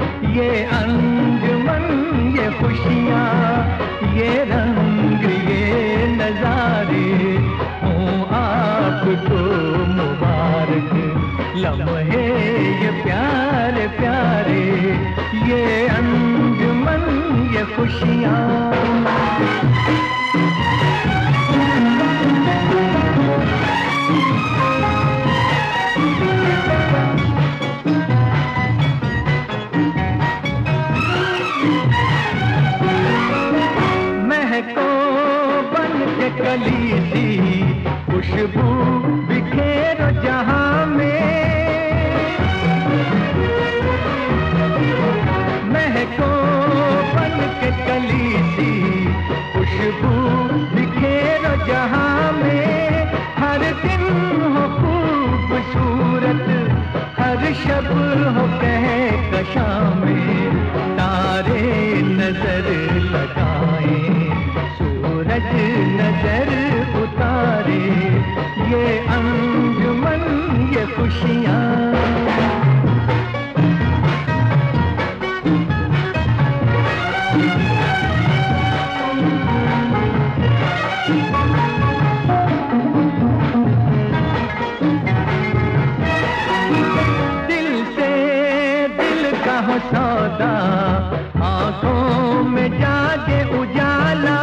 ये अंजुमन, ये खुशियाँ, ये रंग, ये नजारे हों आपको मुबारक। लम्हे ये प्यारे प्यारे, ये अंजुमन, ये खुशियाँ। महको बन के कली सी खुशबू बिखेरो जहां में। महको बन के कली सी खुशबू बिखेरो जहां में। हर दिन हो खूबसूरत, हर शब हो कहकशा में। तारे नजर लगाएं, सूरज नजर उतारे, ये अंजुमन, ये खुशियाँ। दिल से दिल का हो सौदा, आंखों में जागे उजाला।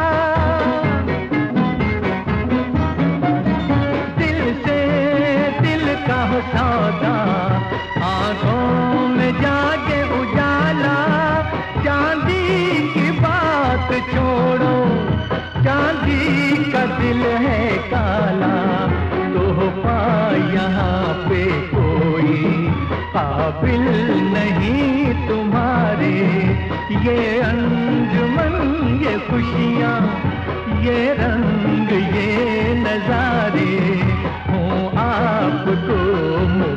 दिल से दिल का हो सौदा, आंखों में जागे उजाला। चांदी की बात छोड़ो, चांदी का दिल है काला। तोहफा यहाँ पे कोई काबिल नहीं तुम्हारे। ये अंजुमन, ये खुशियाँ, ये रंग, ये नजारे हों आपको